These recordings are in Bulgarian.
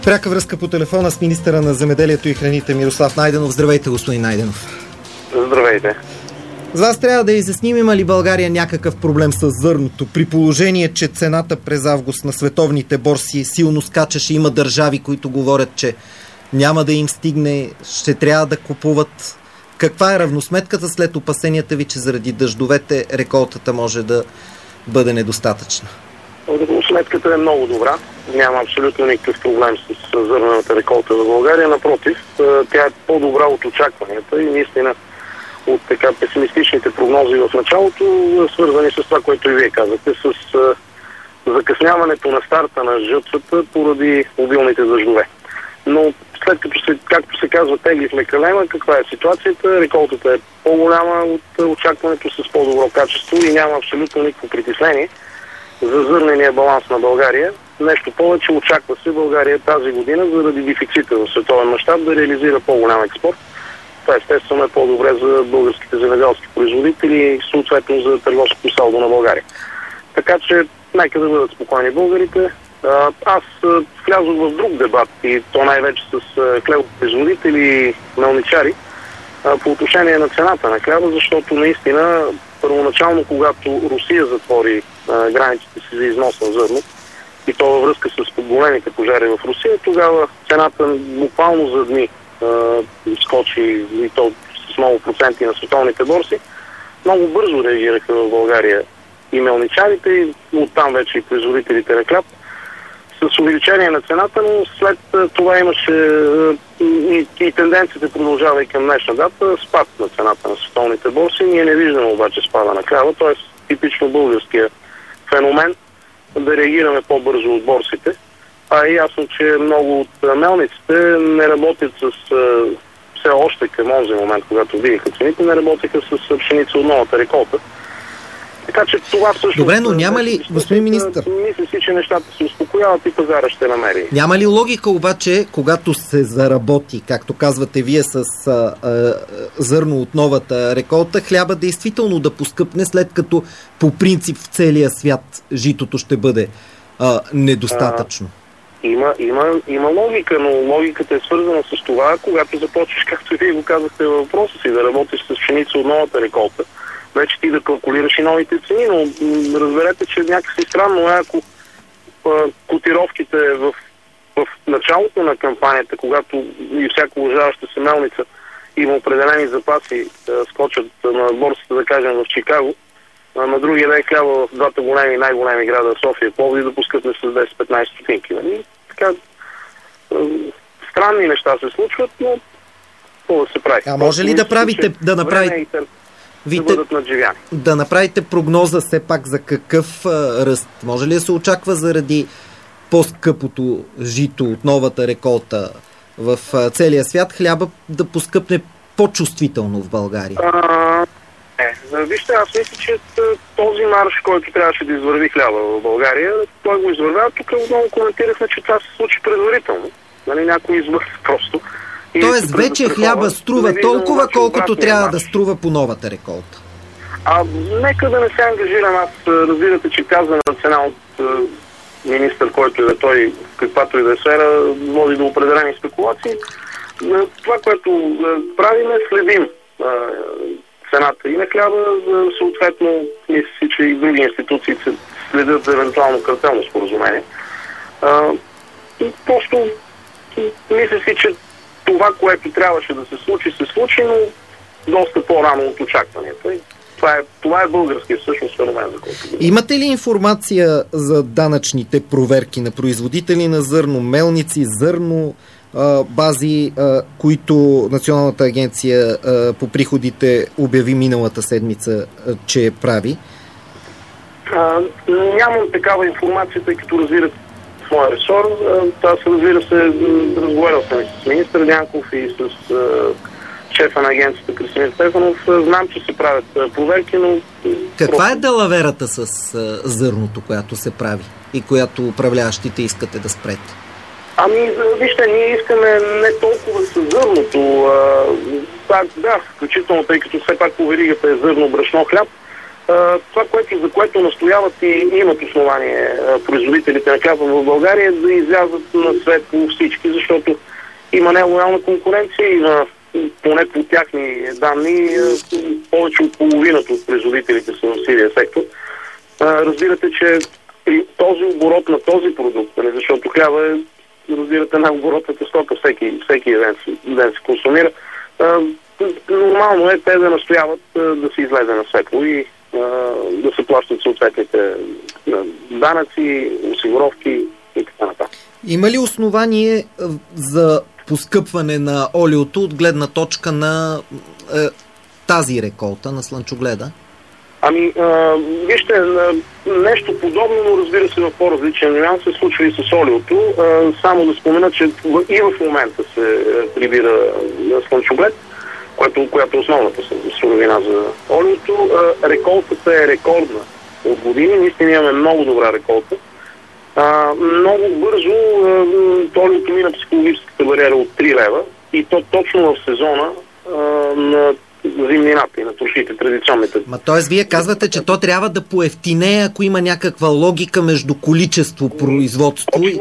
Пряка връзка по телефона с министъра на земеделието и храните Мирослав Найденов. Здравейте, господин Найденов. Здравейте. С вас трябва да изясним, има ли България някакъв проблем с зърното, при положение, че цената през август на световните борси силно скачаше. Има държави, които говорят, че няма да им стигне, ще трябва да купуват. Каква е равносметката след опасенията ви, че заради дъждовете реколтата може да бъде недостатъчна? Равносметката е много добра. Няма абсолютно никакъв проблем с зърнената реколта в България. Напротив, тя е по-добра от очакванията и наистина от така песимистичните прогнози в началото, свързани с това, което и вие казахте, с закъсняването на старта на жътвата поради обилните дъждове. Но след като както се казва, теглихме калема, каква е ситуацията? Реколтата е по-голяма от очакването, с по-добро качество и няма абсолютно никакво притеснение за зърнения баланс на България. Нещо повече, очаква се България тази година заради дефицита в световен мащаб да реализира по-голям експорт. Това естествено е по-добре за българските земеделски производители и съответно за търговското салдо на България. Така че нека да бъдат спокойни българите. Аз влязох в друг дебат и то най-вече с хлебопроизводители и мелничари по отношение на цената на хляба, защото наистина първоначално, когато Русия затвори границите си за износ на зърно, и то във връзка с големите пожари в Русия, тогава цената буквално за дни скочи и то с много проценти на световните борси. Много бързо реагираха в България и мелничарите, и оттам вече и производителите на хляб с увеличение на цената, но след това имаше и тенденцията продължава и към днешна дата, спад на цената на световните борси. Ние не виждаме обаче спада на хляба, т.е. типично българския феномен да реагираме по-бързо от борсите. А е ясно, че много от мелниците не работят все още към този момент, когато видиха цените, не работеха с пшеница от новата реколта. Така че това всъщност... Добре, но няма ли, господин министър... Мисля си, че нещата се успокояват и пазара ще намери. Няма ли логика обаче, когато се заработи, както казвате вие, с зърно от новата реколта, хляба действително да поскъпне, след като по принцип в целия свят житото ще бъде недостатъчно? Има логика, но логиката е свързана с това, когато започнеш, както вие го казахте във въпроса си, да работиш с пшеница от новата реколта, вече ти да калкулираш и новите цени, но разберете, че някакси странно е, ако котировките в началото на кампанията, когато и всяка уважаваща се мелница има определени запаси, скочат на борсата, да кажем, в Чикаго, на другия ден хляба в двата най-големи града, София и Пловдив, да поскъпне с 10-15 стотинки. Така, странни неща се случват, но какво да се прави? А може ли да правите, да направите... Да направите прогноза все пак за какъв ръст? Може ли да се очаква заради по-скъпото жито от новата реколта в целия свят хляба да поскъпне по-чувствително в България? Вижте, аз мисля, че този марш, който трябваше да извърви хляба в България, той го извървя. Тук отново коментирахме, че това се случи предварително. Някой извърви просто. Тоест вече хляба струва толкова, колкото трябва да струва по новата реколта. Нека да не се ангажирам. Аз разбирате, че казвам на цена от министър, който е той, каквато и да е сфера, води до определени спекулации. Това, което правим, следим цената и на хляба, съответно, мисля си, че и други институции следят за евентуално картелно споразумение. И просто мисля си, че това, което трябваше да се случи, но доста по-рано от очакванията. Това е българския всъщност феномен, за който говорим. Имате ли информация за данъчните проверки на производители на зърно, мелници, зърно, бази, които Националната агенция по приходите обяви миналата седмица, че прави? Нямам такава информация, тъй като разбирате своя ресор. Аз, разбира се, разговарял съм и с министър Дянков и с шефа на агенцията Красимир Стефанов. Знам, че се правят проверки, но... Каква е далаверата с зърното, която се прави и която управляващите искате да спрете? Вижте, ние искаме не толкова с зърното. Да, включително, тъй като все пак по веригата е зърно, брашно, хляб. това, за което настояват и имат основание производителите на хляб в България, да излязат на светло всички, защото има нелоялна конкуренция, има поне по тяхни данни повече от половината от производителите са в сивия сектор. Разбирате, че при този оборот на този продукт, защото хляба е, разбирате, най-оборотната стока, всеки ден се консумира, нормално е те да настояват да се излезе на светло и да се плащат съответните данъци, осигуровки и така нататък. Има ли основание за поскъпване на олиото от гледна точка на тази реколта на слънчогледа? Вижте, нещо подобно, но разбира се в по-различен нюанс се случва и с олиото. Само да спомена, че и в момента се прибира слънчоглед, която е основната суровина за олиото. Реколтата е рекордна от години. Наистина имаме много добра реколта. Много бързо олиото мина психологическата бариера от 3 лева и то точно в сезона на зимнината и на трошите, традиционните. Тоест вие казвате, че то трябва да поевтине, ако има някаква логика между количество производство и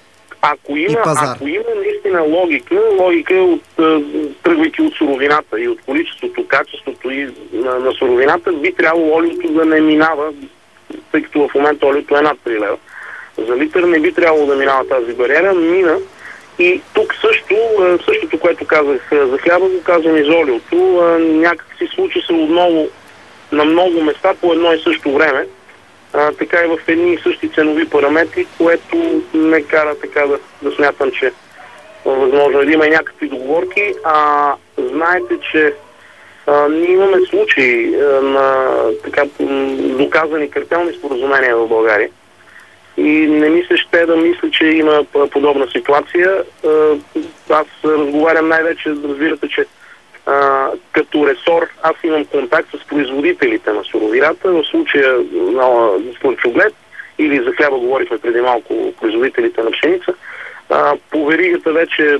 пазар. Ако има наистина логика от, тръгвайки от суровината и от количеството, качеството и на суровината, би трябвало олиото да не минава, тъй като в момента олиото е над 3 лева. За литър не би трябвало да минава тази бариера, мина. И тук същото, което казах за хляба, го казвам и за олиото. Някак си случи се отново на много места по едно и също време, така и в едни и същи ценови параметри, което ме кара така да смятам, че възможно е да има и някакви договорки. Знаете, че ние имаме случаи на така доказани картелни споразумения в България. И не мисля ще да мисля, че има подобна ситуация. Аз разговарям най-вече, разбирате, че като ресор аз имам контакт с производителите на суровината, в случая на слънчоглед или за хляба говорихме преди малко производителите на пшеница. По веригата вече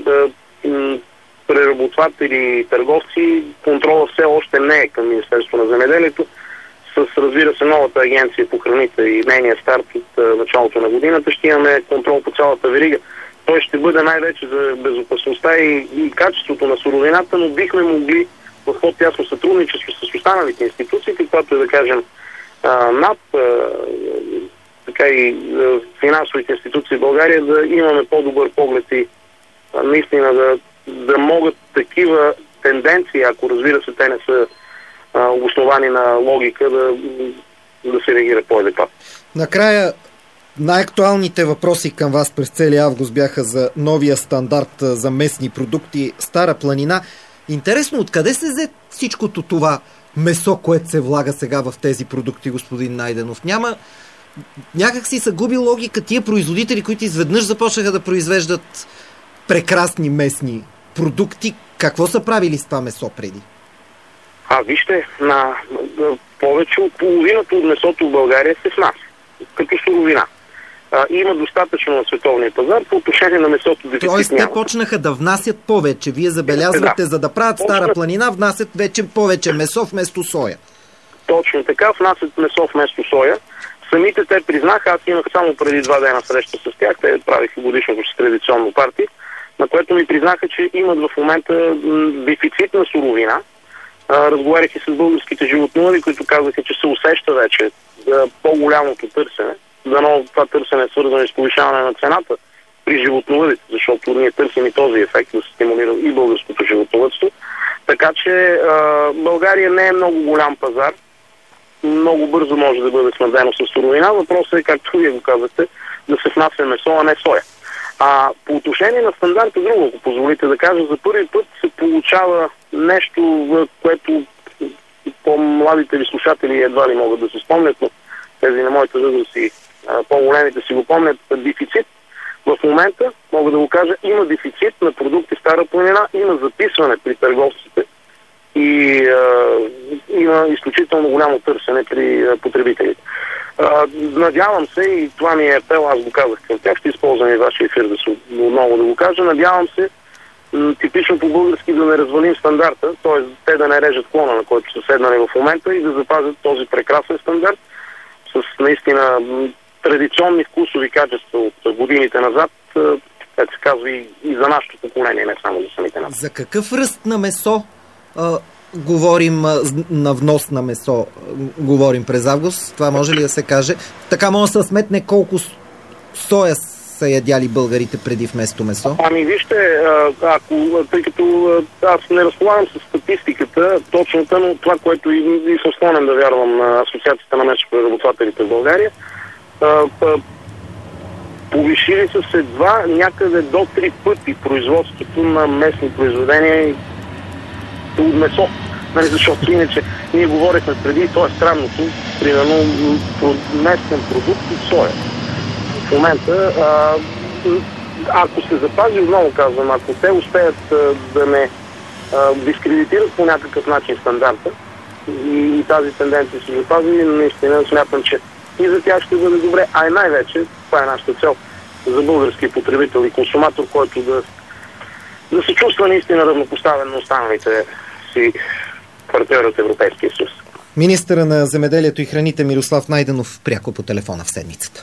преработватели, търговци, контрола все още не е към Министерството на земеделието. Разбира се, новата агенция по храните и нейния старт от началото на годината ще имаме контрол по цялата верига. Той ще бъде най-вече за безопасността и качеството на суровината, но бихме могли в по-тясно сътрудничество с останалите институции, каквато е да кажем НАП, така и финансовите институции в България, да имаме по-добър поглед и наистина да могат такива тенденции, ако разбира се те не са обосновани на логика, да се реагира по-адекватно. Накрая, най-актуалните въпроси към вас през целия август бяха за новия стандарт за местни продукти Стара планина. Интересно, откъде се взе всичкото това месо, което се влага сега в тези продукти, господин Найденов? Някак си са губи логика тия производители, които изведнъж започнаха да произвеждат прекрасни местни продукти. Какво са правили с това месо преди? Вижте, повече от половината от месото в България се внася като суровина. Има достатъчно на световния пазар по отношение на месото дефицит. Тоест те почнаха да внасят повече. Вие забелязвате, за да правят Стара планина, внасят вече повече месо вместо соя. Точно така, внасят месо вместо соя. Самите те признаха, аз имах само преди 2 дена среща с тях, те правиха годишното си традиционно парти, на което ми признаха, че имат в момента дефицит на суровина. Разговарях и с българските животновъди, които казаха, че се усеща вече по-голямото търсене. Дано това търсене е свързано с повишаване на цената при животновъдите, защото ние търсим и този ефект да се стимулира и българското животновъдство. Така че България не е много голям пазар. Много бързо може да бъде снабдено с суровина. Въпросът е, както вие го казахте, да се внася месо, а не соя. По отношение на стандарта, друго, ако позволите да кажа, за първи път се получава нещо, което по-младите ви слушатели едва ли могат да се спомнят, но тези на моите възрасти, по-големите си го помнят, дефицит. В момента, мога да го кажа, има дефицит на продукти Стара планина, има записване при търговците и има изключително голямо търсене при потребителите. Надявам се, и това ми е апел, аз го казах към тях, ще използвам и вашия ефир отново да го кажа, надявам се типично по-български да не развалим стандарта, т.е. те да не режат клона, на който са седнали в момента и да запазят този прекрасен стандарт с наистина традиционни вкусови качества от годините назад, как се казва и за нашето поколение, не само за самите нас. За какъв ръст на месо говорим, на внос на месо говорим през август? Това може ли да се каже? Така може да се сметне колко соя са ядяли българите преди вместо месо? Ами вижте, тъй като аз не разполагам с статистиката точната, но това, което и съм склонен да вярвам на Асоциацията на месопреработвателите в България, повишили са се едва някъде до 3 пъти производството на местни произведения от месо. Нали, защото иначе ние говорихме преди, то е странното, примерно местен продукт от соя. В момента, ако се запази, отново казвам, ако те успеят да не дискредитират по някакъв начин стандарта и тази тенденция се запази, наистина смятам, че и за тях ще бъде добре, а и най-вече, това е нашата цел, за българския потребител и консуматор, който да се чувства наистина равнопоставен на останалите си партньори от Европейския съюз. Министъра на земеделието и храните Мирослав Найденов пряко по телефона в седмицата.